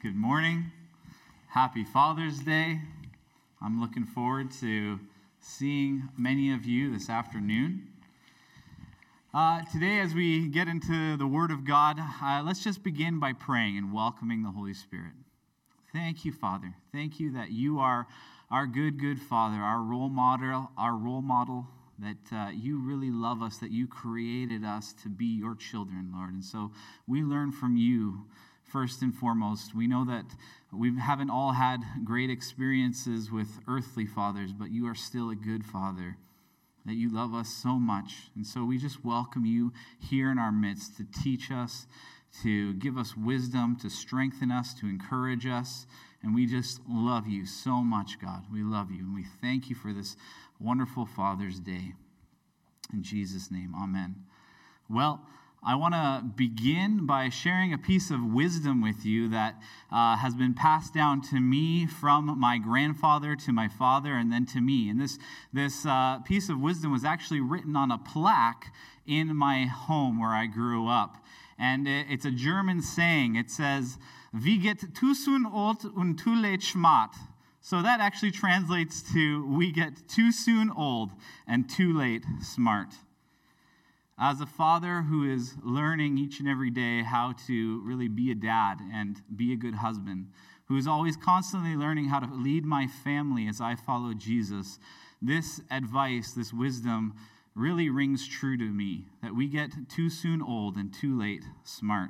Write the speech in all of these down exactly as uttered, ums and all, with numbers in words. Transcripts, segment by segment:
Good morning. Happy Father's Day. I'm looking forward to seeing many of you this afternoon. Uh, today, as we get into the Word of God, uh, let's just begin by praying and welcoming the Holy Spirit. Thank you, Father. Thank you that you are our good, good Father, our role model, our role model, that uh, you really love us, that you created us to be your children, Lord. And so we learn from you first and foremost. We know that we haven't all had great experiences with earthly fathers, but you are still a good Father, that you love us so much. And so we just welcome you here in our midst to teach us, to give us wisdom, to strengthen us, to encourage us. And we just love you so much, God. We love you. And we thank you for this wonderful Father's Day. In Jesus' name, amen. Well, I want to begin by sharing a piece of wisdom with you that uh, has been passed down to me from my grandfather to my father and then to me. And this, this uh, piece of wisdom was actually written on a plaque in my home where I grew up. And it, it's a German saying. It says, "Wie geht too soon old und too late schmat." So that actually translates to, we get too soon old and too late smart. As a father who is learning each and every day how to really be a dad and be a good husband, who is always constantly learning how to lead my family as I follow Jesus, this advice, this wisdom really rings true to me, that we get too soon old and too late smart.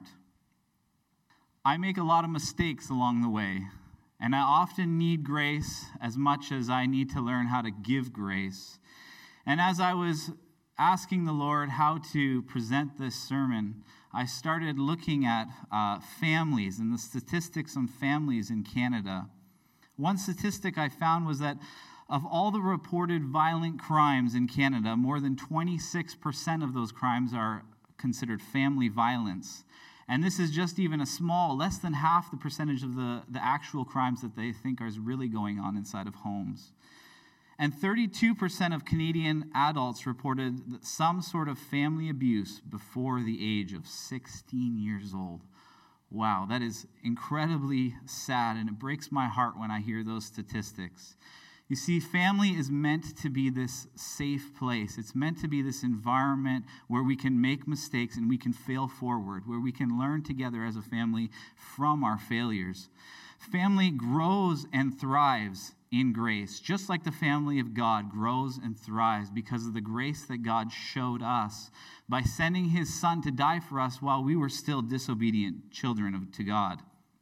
I make a lot of mistakes along the way, and I often need grace as much as I need to learn how to give grace. And as I was asking the Lord how to present this sermon, I started looking at uh, families and the statistics on families in Canada. One statistic I found was that of all the reported violent crimes in Canada, more than twenty-six percent of those crimes are considered family violence. And this is just even a small, less than half the percentage of the, the actual crimes that they think are really going on inside of homes. And thirty-two percent of Canadian adults reported some sort of family abuse before the age of sixteen years old. Wow, that is incredibly sad, and it breaks my heart when I hear those statistics. You see, family is meant to be this safe place. It's meant to be this environment where we can make mistakes and we can fail forward, where we can learn together as a family from our failures. Family grows and thrives in grace, just like the family of God grows and thrives because of the grace that God showed us by sending his Son to die for us while we were still disobedient children of, to God.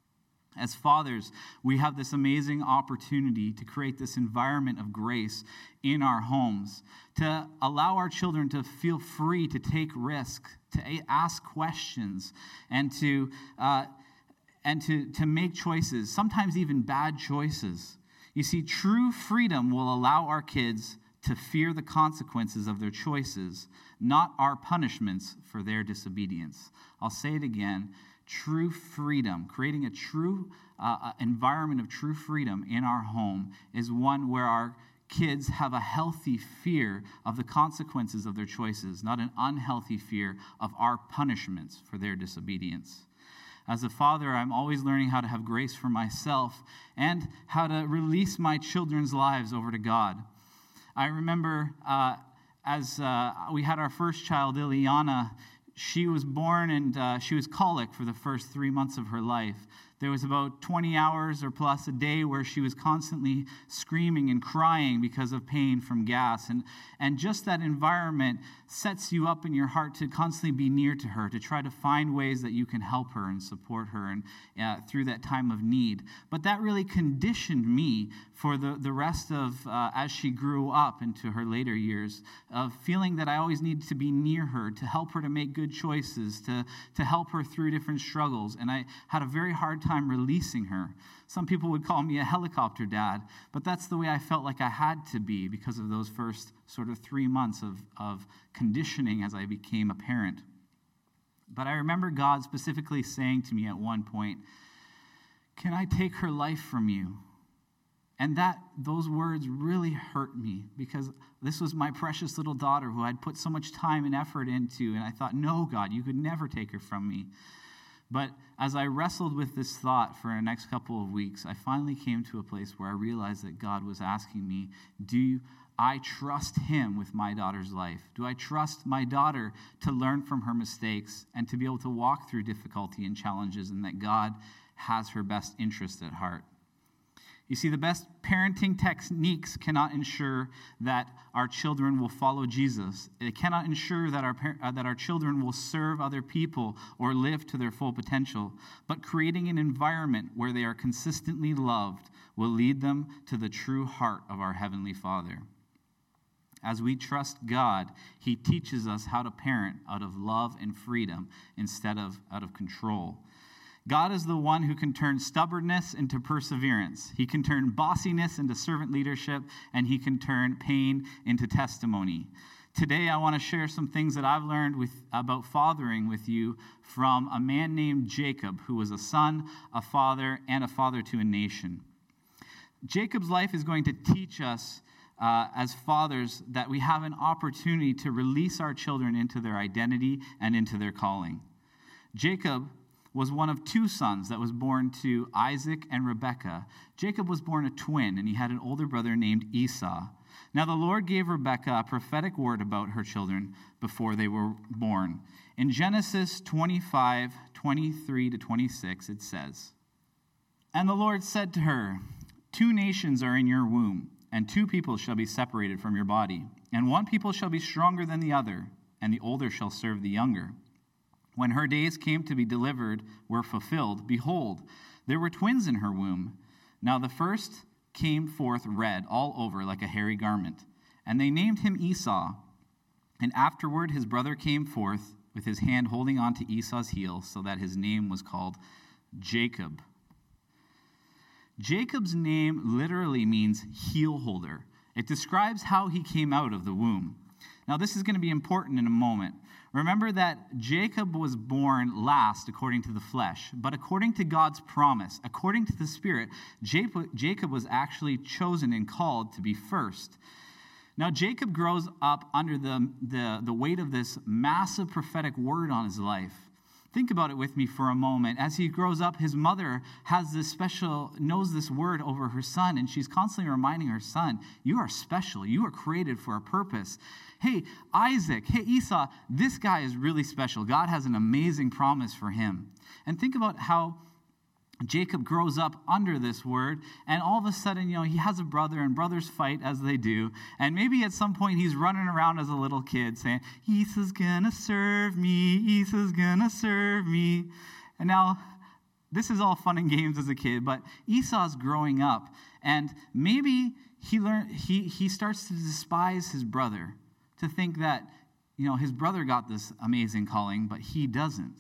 As fathers, we have this amazing opportunity to create this environment of grace in our homes, to allow our children to feel free to take risks, to ask questions, and to uh, and to, to make choices, sometimes even bad choices. You see, true freedom will allow our kids to fear the consequences of their choices, not our punishments for their disobedience. I'll say it again. True freedom, creating a true uh, environment of true freedom in our home is one where our kids have a healthy fear of the consequences of their choices, not an unhealthy fear of our punishments for their disobedience. As a father, I'm always learning how to have grace for myself and how to release my children's lives over to God. I remember uh, as uh, we had our first child, Ileana, she was born and uh, she was colic for the first three months of her life. There was about twenty hours or plus a day where she was constantly screaming and crying because of pain from gas. And, and just that environment sets you up in your heart to constantly be near to her, to try to find ways that you can help her and support her and uh, through that time of need. But that really conditioned me for the, the rest of, uh, as she grew up into her later years, of feeling that I always needed to be near her, to help her to make good choices, to, to help her through different struggles. And I had a very hard time releasing her. Some people would call me a helicopter dad, but that's the way I felt like I had to be because of those first sort of three months of, of conditioning as I became a parent. But I remember God specifically saying to me at one point, "Can I take her life from you?" And that those words really hurt me because this was my precious little daughter who I'd put so much time and effort into. And I thought, no, God, you could never take her from me. But as I wrestled with this thought for the next couple of weeks, I finally came to a place where I realized that God was asking me, do I trust him with my daughter's life? Do I trust my daughter to learn from her mistakes and to be able to walk through difficulty and challenges, and that God has her best interest at heart? You see, the best parenting techniques cannot ensure that our children will follow Jesus. It cannot ensure that our uh, that our children will serve other people or live to their full potential. But creating an environment where they are consistently loved will lead them to the true heart of our Heavenly Father. As we trust God, he teaches us how to parent out of love and freedom instead of out of control. God is the one who can turn stubbornness into perseverance. He can turn bossiness into servant leadership, and he can turn pain into testimony. Today, I want to share some things that I've learned with, about fathering with you from a man named Jacob, who was a son, a father, and a father to a nation. Jacob's life is going to teach us uh, as fathers that we have an opportunity to release our children into their identity and into their calling. Jacob was one of two sons that was born to Isaac and Rebekah. Jacob was born a twin, and he had an older brother named Esau. Now the Lord gave Rebekah a prophetic word about her children before they were born. In Genesis twenty-five, twenty-three to twenty-six, it says, "And the Lord said to her, two nations are in your womb, and two people shall be separated from your body. And one people shall be stronger than the other, and the older shall serve the younger. When her days came to be delivered were fulfilled, behold, there were twins in her womb. Now the first came forth red all over like a hairy garment, and they named him Esau. And afterward his brother came forth with his hand holding on to Esau's heel, so that his name was called Jacob." Jacob's name literally means heel holder. It describes how he came out of the womb. Now this is going to be important in a moment. Remember that Jacob was born last according to the flesh, but according to God's promise, according to the Spirit, Jacob was actually chosen and called to be first. Now Jacob grows up under the, the, the weight of this massive prophetic word on his life. Think about it with me for a moment. As he grows up, his mother has this special, knows this word over her son, and she's constantly reminding her son, you are special. You are created for a purpose. Hey, Isaac, hey, Esau, this guy is really special. God has an amazing promise for him. And think about how Jacob grows up under this word, and all of a sudden, you know, he has a brother, and brothers fight as they do. And maybe at some point he's running around as a little kid saying, Esau's gonna serve me, Esau's gonna serve me. And now, this is all fun and games as a kid, but Esau's growing up, and maybe he learn he he starts to despise his brother, to think that, you know, his brother got this amazing calling, but he doesn't.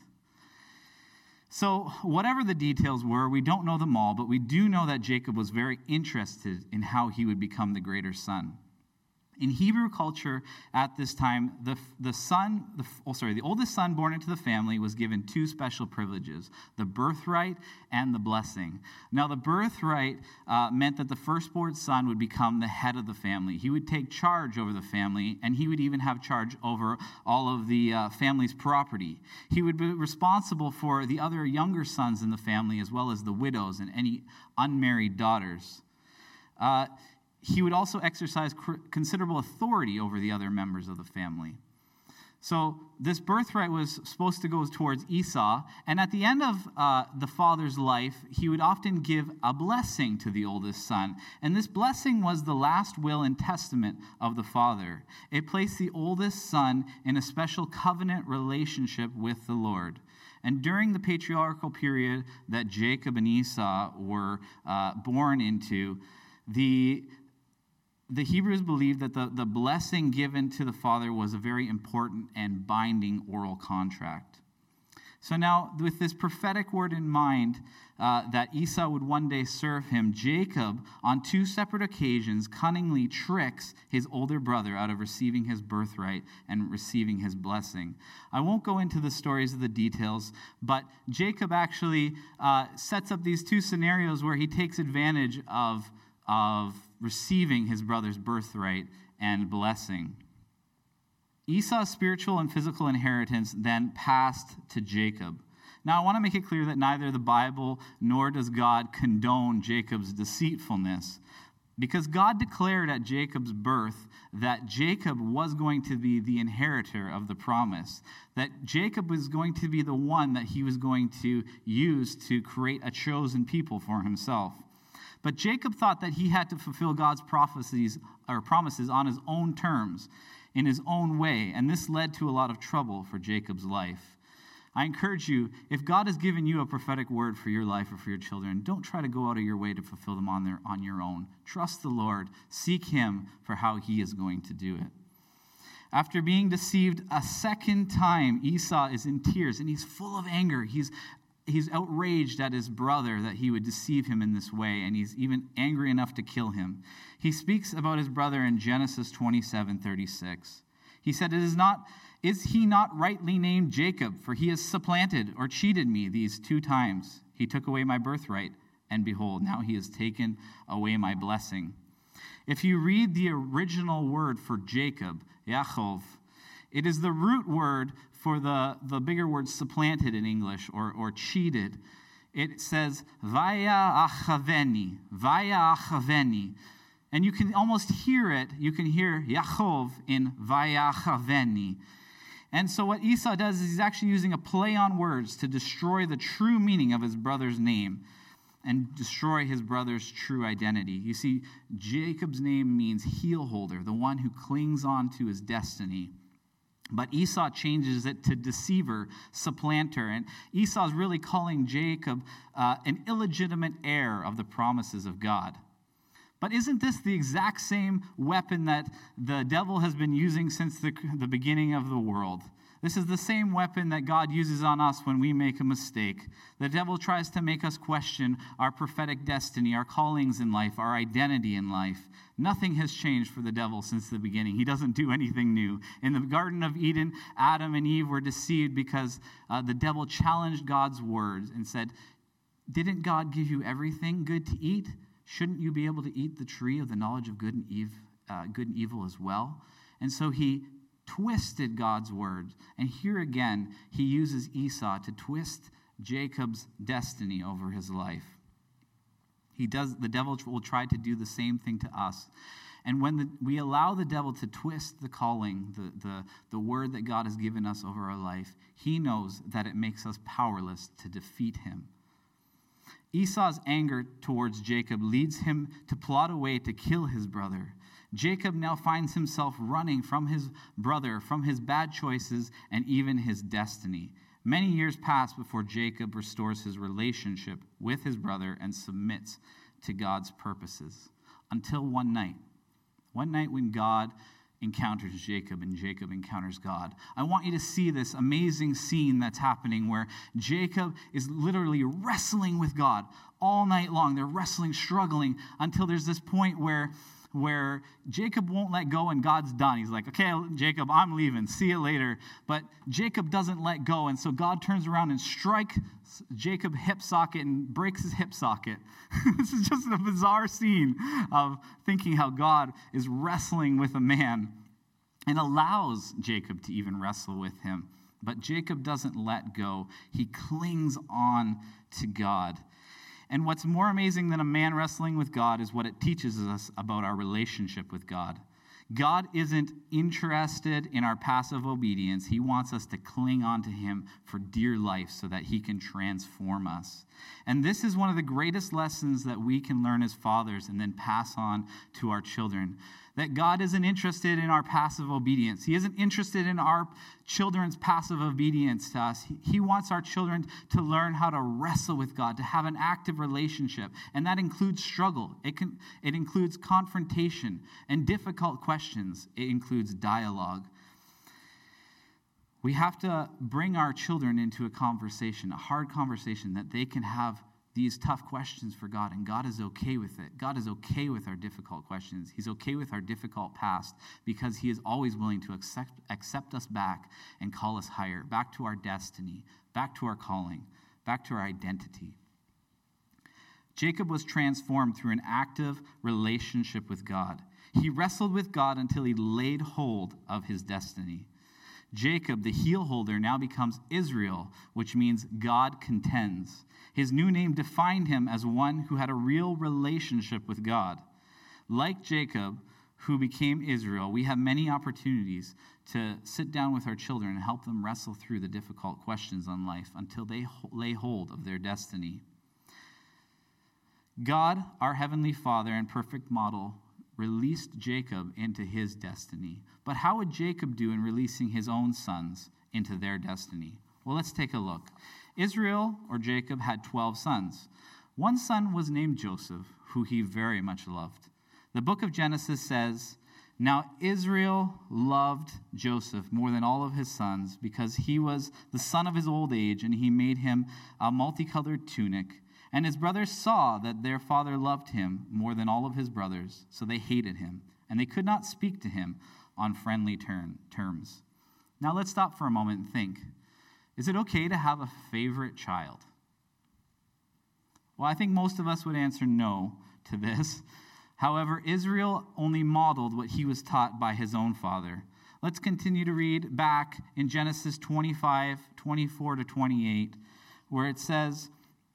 So whatever the details were, we don't know them all, but we do know that Jacob was very interested in how he would become the greater son. In Hebrew culture at this time, the the son, the, oh, sorry, the oldest son born into the family was given two special privileges, the birthright and the blessing. Now, the birthright uh, meant that the firstborn son would become the head of the family. He would take charge over the family, and he would even have charge over all of the uh, family's property. He would be responsible for the other younger sons in the family, as well as the widows and any unmarried daughters. Uh, He would also exercise considerable authority over the other members of the family. So this birthright was supposed to go towards Esau, and at the end of uh, the father's life, he would often give a blessing to the oldest son. And this blessing was the last will and testament of the father. It placed the oldest son in a special covenant relationship with the Lord. And during the patriarchal period that Jacob and Esau were uh, born into, the The Hebrews believed that the, the blessing given to the father was a very important and binding oral contract. So now, with this prophetic word in mind, uh, that Esau would one day serve him, Jacob, on two separate occasions, cunningly tricks his older brother out of receiving his birthright and receiving his blessing. I won't go into the stories of the details, but Jacob actually uh, sets up these two scenarios where he takes advantage of of receiving his brother's birthright and blessing. Esau's spiritual and physical inheritance then passed to Jacob. Now, I want to make it clear that neither the Bible nor does God condone Jacob's deceitfulness, because God declared at Jacob's birth that Jacob was going to be the inheritor of the promise, that Jacob was going to be the one that he was going to use to create a chosen people for himself. But Jacob thought that he had to fulfill God's prophecies or promises on his own terms, in his own way, and this led to a lot of trouble for Jacob's life. I encourage you, if God has given you a prophetic word for your life or for your children, don't try to go out of your way to fulfill them on their on your own. Trust the Lord. Seek him for how he is going to do it. After being deceived a second time, Esau is in tears, and he's full of anger. He's He's outraged at his brother that he would deceive him in this way, and he's even angry enough to kill him. He speaks about his brother in Genesis twenty-seven thirty-six. He said, "It is not, is he not rightly named Jacob? For he has supplanted or cheated me these two times. He took away my birthright, and behold, now he has taken away my blessing." If you read the original word for Jacob, Yaakov, it is the root word for the, the bigger word supplanted in English, or, or cheated. It says, Vaya achaveni, Vaya achaveni. And you can almost hear it. You can hear Yaakov in Vaya achaveni. And so what Esau does is he's actually using a play on words to destroy the true meaning of his brother's name and destroy his brother's true identity. You see, Jacob's name means heel holder, the one who clings on to his destiny. But Esau changes it to deceiver, supplanter. And Esau is really calling Jacob uh, an illegitimate heir of the promises of God. But isn't this the exact same weapon that the devil has been using since the, the beginning of the world? This is the same weapon that God uses on us when we make a mistake. The devil tries to make us question our prophetic destiny, our callings in life, our identity in life. Nothing has changed for the devil since the beginning. He doesn't do anything new. In the Garden of Eden, Adam and Eve were deceived because uh, the devil challenged God's words and said, "Didn't God give you everything good to eat? Shouldn't you be able to eat the tree of the knowledge of good and, eve, uh, good and evil as well?" And so he twisted God's words. And here again, he uses Esau to twist Jacob's destiny over his life. He does. The devil will try to do the same thing to us. And when the, we allow the devil to twist the calling, the, the, the word that God has given us over our life, he knows that it makes us powerless to defeat him. Esau's anger towards Jacob leads him to plot a way to kill his brother. Jacob now finds himself running from his brother, from his bad choices, and even his destiny. Many years pass before Jacob restores his relationship with his brother and submits to God's purposes. Until one night. One night when God encounters Jacob and Jacob encounters God. I want you to see this amazing scene that's happening where Jacob is literally wrestling with God all night long. They're wrestling, struggling, until there's this point where where Jacob won't let go and God's done. He's like, "Okay, Jacob, I'm leaving. See you later." But Jacob doesn't let go, and so God turns around and strikes Jacob's hip socket and breaks his hip socket. This is just a bizarre scene of thinking how God is wrestling with a man and allows Jacob to even wrestle with him. But Jacob doesn't let go. He clings on to God. And what's more amazing than a man wrestling with God is what it teaches us about our relationship with God. God isn't interested in our passive obedience. He wants us to cling on to him for dear life so that he can transform us. And this is one of the greatest lessons that we can learn as fathers and then pass on to our children. That God isn't interested in our passive obedience. He isn't interested in our children's passive obedience to us. He, he wants our children to learn how to wrestle with God, to have an active relationship. And that includes struggle. It can, it includes confrontation and difficult questions. It includes dialogue. We have to bring our children into a conversation, a hard conversation, that they can have these tough questions for God, and God is okay with it. God is okay with our difficult questions. He's okay with our difficult past because he is always willing to accept, accept us back and call us higher, back to our destiny, back to our calling, back to our identity. Jacob was transformed through an active relationship with God. He wrestled with God until he laid hold of his destiny. Jacob, the heel holder, now becomes Israel, which means God contends. His new name defined him as one who had a real relationship with God. Like Jacob, who became Israel, we have many opportunities to sit down with our children and help them wrestle through the difficult questions on life until they lay hold of their destiny. God, our Heavenly Father and perfect model, released Jacob into his destiny. But how would Jacob do in releasing his own sons into their destiny? Well, let's take a look. Israel, or Jacob, had twelve sons. One son was named Joseph, who he very much loved. The book of Genesis says, "Now Israel loved Joseph more than all of his sons, because he was the son of his old age, and he made him a multicolored tunic. And his brothers saw that their father loved him more than all of his brothers, so they hated him, and they could not speak to him on friendly term, terms." Now let's stop for a moment and think. Is it okay to have a favorite child? Well, I think most of us would answer no to this. However, Israel only modeled what he was taught by his own father. Let's continue to read back in Genesis twenty-five, twenty-four to twenty-eight, where it says,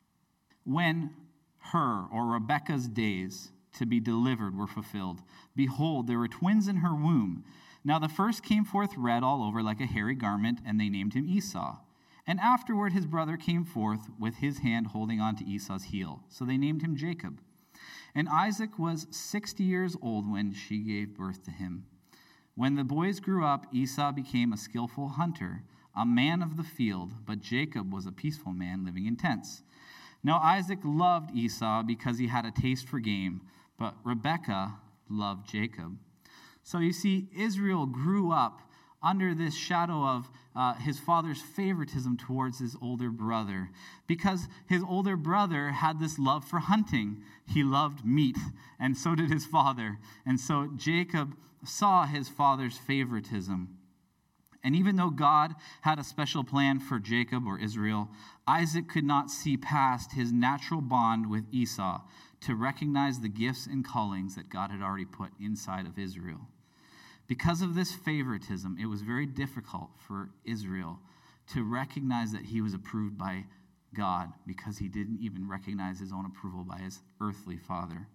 "When her, or Rebekah's, days to be delivered were fulfilled, behold, there were twins in her womb. Now the first came forth red all over like a hairy garment, and they named him Esau. And afterward his brother came forth with his hand holding on to Esau's heel. So they named him Jacob. And Isaac was sixty years old when she gave birth to him. When the boys grew up, Esau became a skillful hunter, a man of the field, but Jacob was a peaceful man living in tents. Now Isaac loved Esau because he had a taste for game, but Rebekah loved Jacob." So you see, Israel grew up under this shadow of uh, his father's favoritism towards his older brother, because his older brother had this love for hunting. He loved meat, and so did his father. And so Jacob saw his father's favoritism. And even though God had a special plan for Jacob, or Israel, Isaac could not see past his natural bond with Esau to recognize the gifts and callings that God had already put inside of Israel. Because of this favoritism, it was very difficult for Israel to recognize that he was approved by God, because he didn't even recognize his own approval by his earthly father.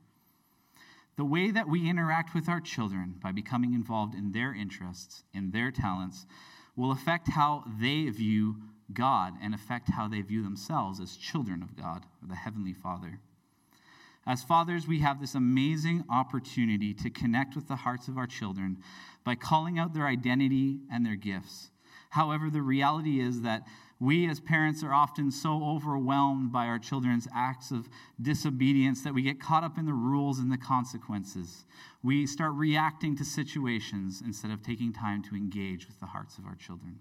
The way that we interact with our children by becoming involved in their interests, in their talents, will affect how they view God and affect how they view themselves as children of God, or the Heavenly Father. As fathers, we have this amazing opportunity to connect with the hearts of our children by calling out their identity and their gifts. However, the reality is that we as parents are often so overwhelmed by our children's acts of disobedience that we get caught up in the rules and the consequences. We start reacting to situations instead of taking time to engage with the hearts of our children.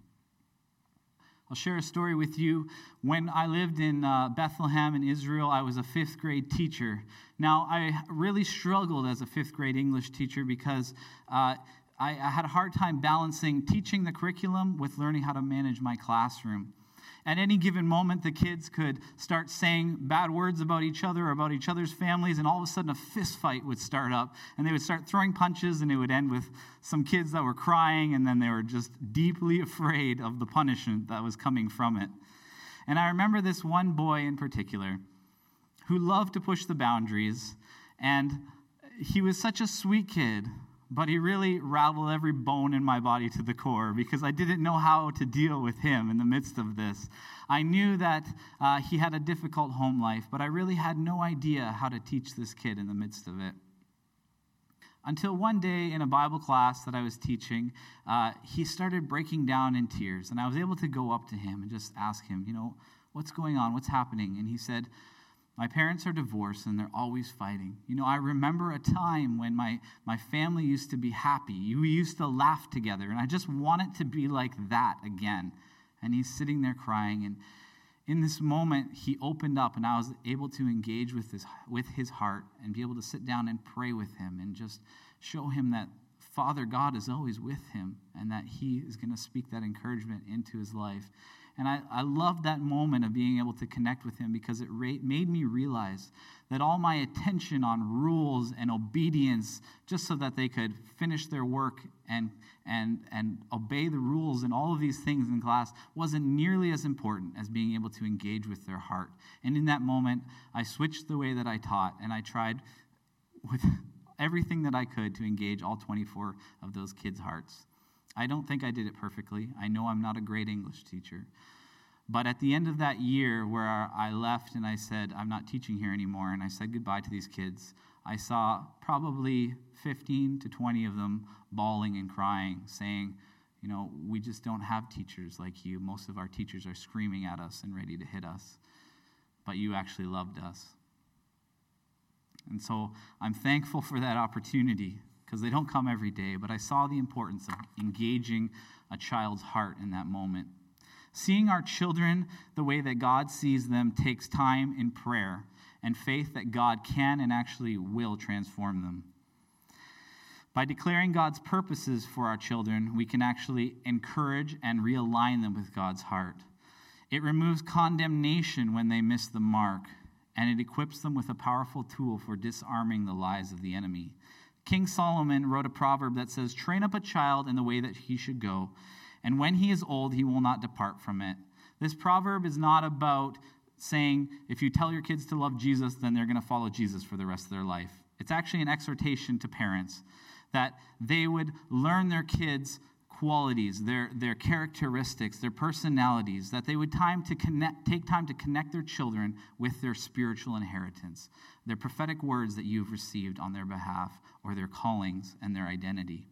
I'll share a story with you. When I lived in uh, Bethlehem in Israel, I was a fifth grade teacher. Now, I really struggled as a fifth grade English teacher because uh, I, I had a hard time balancing teaching the curriculum with learning how to manage my classroom. At any given moment, the kids could start saying bad words about each other or about each other's families, and all of a sudden a fist fight would start up, and they would start throwing punches, and it would end with some kids that were crying, and then they were just deeply afraid of the punishment that was coming from it. And I remember this one boy in particular who loved to push the boundaries, and he was such a sweet kid, but he really rattled every bone in my body to the core, because I didn't know how to deal with him in the midst of this. I knew that uh, he had a difficult home life, but I really had no idea how to teach this kid in the midst of it. Until one day in a Bible class that I was teaching, uh, he started breaking down in tears, and I was able to go up to him and just ask him, you know, what's going on? What's happening? And he said, "My parents are divorced, and they're always fighting. You know, I remember a time when my, my family used to be happy. We used to laugh together, and I just want it to be like that again." And he's sitting there crying, and in this moment, he opened up, and I was able to engage with his, with his heart and be able to sit down and pray with him and just show him that Father God is always with him and that he is going to speak that encouragement into his life. And I, I loved that moment of being able to connect with him, because it ra- made me realize that all my attention on rules and obedience, just so that they could finish their work and and and obey the rules and all of these things in class, wasn't nearly as important as being able to engage with their heart. And in that moment, I switched the way that I taught, and I tried with everything that I could to engage all twenty-four of those kids' hearts. I don't think I did it perfectly. I know I'm not a great English teacher. But at the end of that year where I left and I said, I'm not teaching here anymore, and I said goodbye to these kids, I saw probably fifteen to twenty of them bawling and crying, saying, you know, we just don't have teachers like you. Most of our teachers are screaming at us and ready to hit us. But you actually loved us. And so I'm thankful for that opportunity, because they don't come every day, but I saw the importance of engaging a child's heart in that moment. Seeing our children the way that God sees them takes time in prayer and faith that God can and actually will transform them. By declaring God's purposes for our children, we can actually encourage and realign them with God's heart. It removes condemnation when they miss the mark, and it equips them with a powerful tool for disarming the lies of the enemy. King Solomon wrote a proverb that says, "Train up a child in the way that he should go, and when he is old, he will not depart from it." This proverb is not about saying, if you tell your kids to love Jesus, then they're going to follow Jesus for the rest of their life. It's actually an exhortation to parents that they would learn their kids' qualities, their, their characteristics, their personalities, that they would time to connect, take time to connect their children with their spiritual inheritance, their prophetic words that you've received on their behalf, or their callings and their identity.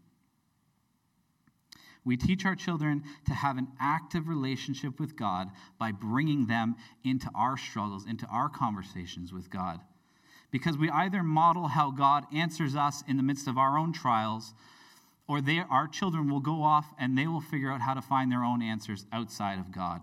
We teach our children to have an active relationship with God by bringing them into our struggles, into our conversations with God. Because we either model how God answers us in the midst of our own trials, or they, our children will go off and they will figure out how to find their own answers outside of God.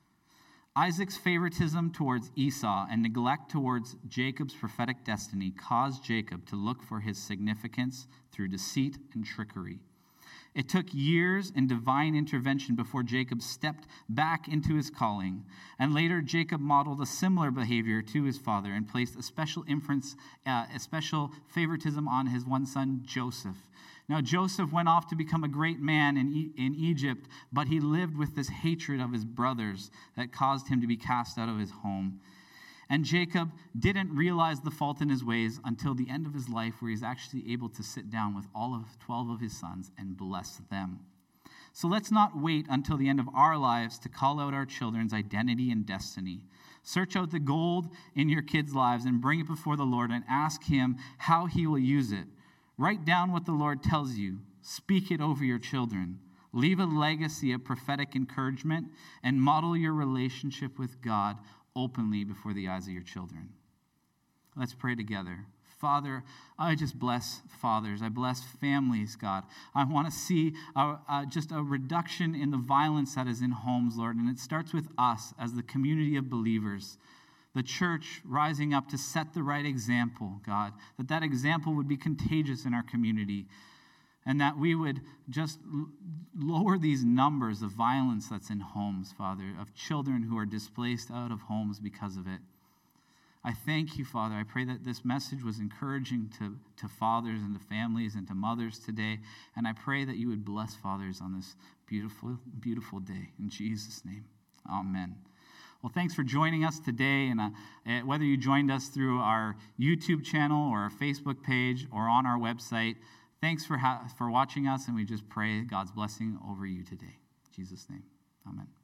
Isaac's favoritism towards Esau and neglect towards Jacob's prophetic destiny caused Jacob to look for his significance through deceit and trickery. It took years and divine intervention before Jacob stepped back into his calling. And later, Jacob modeled a similar behavior to his father and placed a special inference, uh, a special favoritism on his one son, Joseph. Now, Joseph went off to become a great man in, e- in Egypt, but he lived with this hatred of his brothers that caused him to be cast out of his home. And Jacob didn't realize the fault in his ways until the end of his life, where he's actually able to sit down with all of twelve of his sons and bless them. So let's not wait until the end of our lives to call out our children's identity and destiny. Search out the gold in your kids' lives and bring it before the Lord and ask him how he will use it. Write down what the Lord tells you. Speak it over your children. Leave a legacy of prophetic encouragement and model your relationship with God openly before the eyes of your children. Let's pray together. Father, I just bless fathers. I bless families, God. I want to see a, a, just a reduction in the violence that is in homes, Lord. And it starts with us as the community of believers, the church rising up to set the right example, God, that that example would be contagious in our community, and that we would just l- lower these numbers of violence that's in homes, Father, of children who are displaced out of homes because of it. I thank you, Father. I pray that this message was encouraging to, to fathers and to families and to mothers today, and I pray that you would bless fathers on this beautiful, beautiful day. In Jesus' name, amen. Well, thanks for joining us today, and uh, whether you joined us through our YouTube channel or our Facebook page or on our website, thanks for ha- for watching us, and we just pray God's blessing over you today. In Jesus' name, amen.